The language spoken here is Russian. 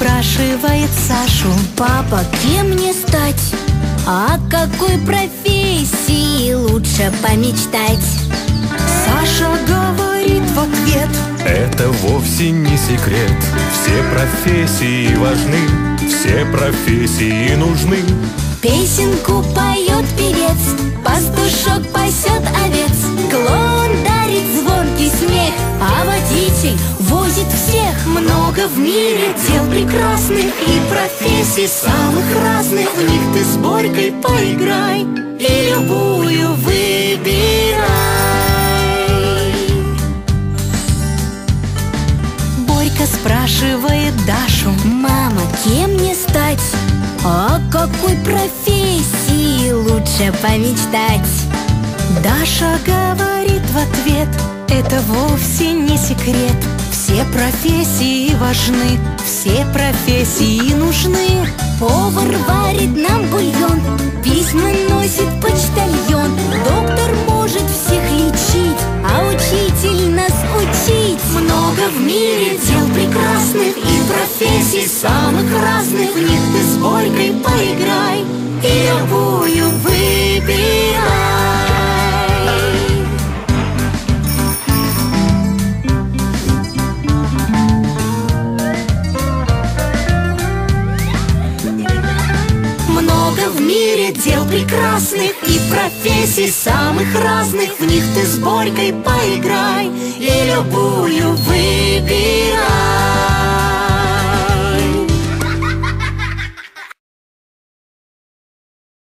спрашивает Сашу: папа, кем мне стать? А какой профессии лучше помечтать? Саша говорит в ответ: это вовсе не секрет. Все профессии важны, все профессии нужны. Песенку поет певец, пастушок пасет овец, клоун дарит звонкий смех, а водитель возит всех. Много в мире дел прекрасных и профессий самых разных. В них ты с Борькой поиграй и любую выбирай. Борька спрашивает Дашу: мама, кем мне стать? А какой профессии лучше помечтать? Даша говорит в ответ: это вовсе не секрет. Все профессии важны, все профессии нужны. Повар варит нам бульон, письма носит почтальон, доктор может всех лечить, а учитель нас учить. Много в мире дел прекрасных и профессий самых разных. В них ты с Борькой поиграй и любую выбирай. Много в мире дел прекрасных и профессий самых разных. В них ты с Борькой поиграй и любую выбирай.